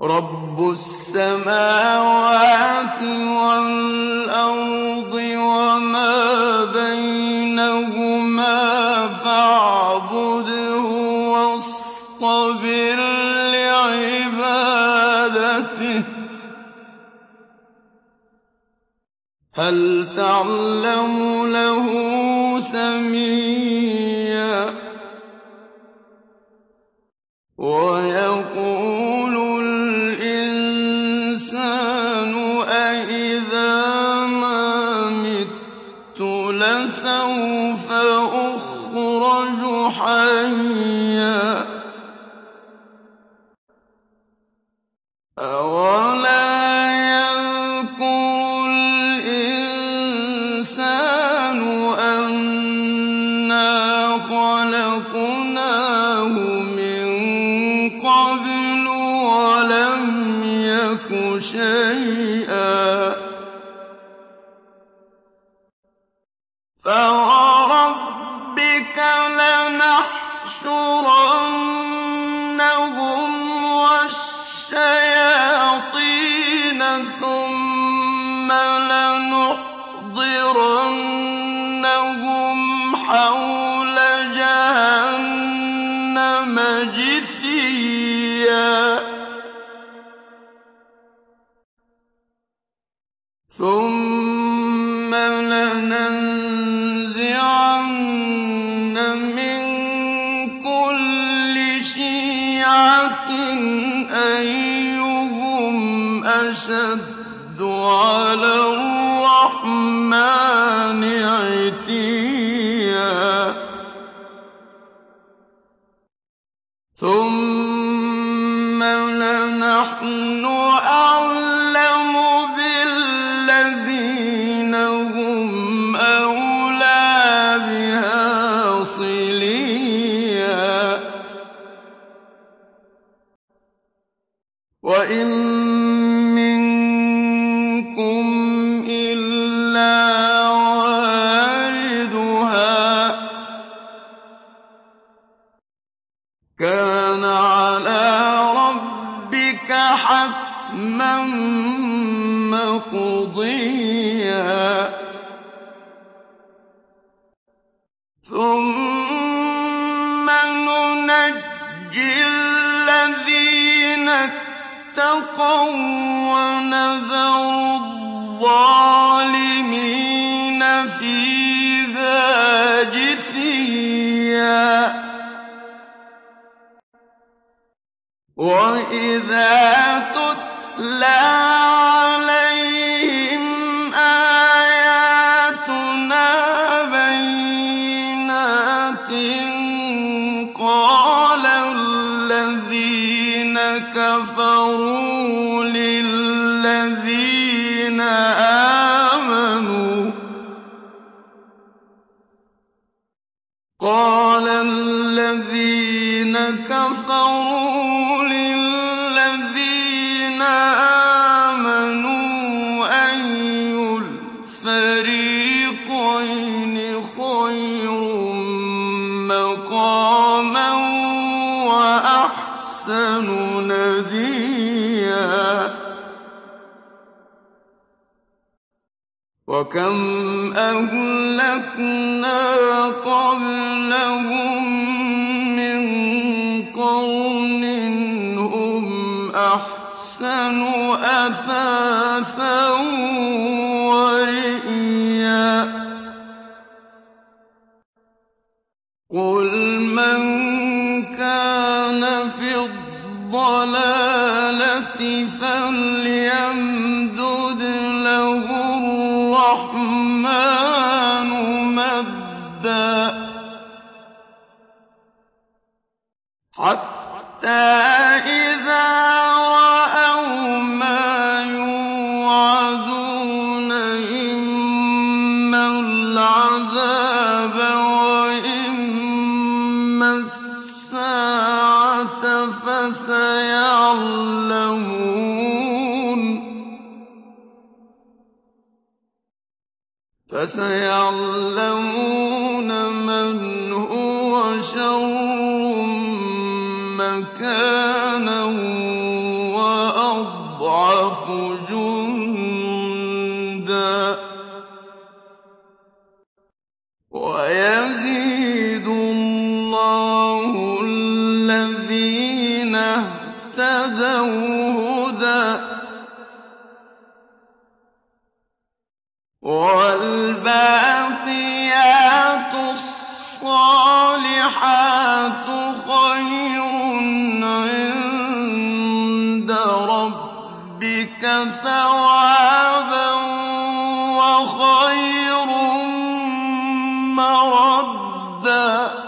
رب السماوات والأرض وما بينهما فاعبده واصطبر لعبادته هل تعلم له سميا ويقول الإنسان أإذا ما مت لسوف أخرج حيا أولا يذكر الإنسان أنا خلقناه من قبل ولم يك شيئا فوربك لنحشرنهم والشياطين ثم لنحضرنهم حول جهنم جثيا ثم لننزعن من كل شيعة أيهم أشد على الرحمن عتيا ثم لنحن أعلم بالذين هم أولى بها صليا وإن منكم إلا واردها كان على ربك حتما مقضيا ثم ننجي الذين اتقوا ونذر الظالمين فيها جثيا وإذا تتلى عليهم آياتنا بينات قال الذين كفروا للذين آمنوا قال الذين كفروا للذين آمنوا أي الفريقين خير مقاما وأحسن نديا وكم أهلكنا قبلهم من قرن هم أحسن أثاثا ورئيا قل من كان في الضلالة فليمدد له الرحمن مدا حتى إذا رأوا ما يوعدون إما العذاب وإما الساعة فسيعلمون من هو شر مكانا جُندًا وَيَزِيدُ اللَّهُ الَّذِينَ اهْتَدَوْا هُدًى ۗ وَالْبَاقِيَاتُ الصَّالِحَاتُ خَيْرٌ عِندَ رَبِّكَ ثَوَابًا وَخَيْرٌ مَّرَدًّا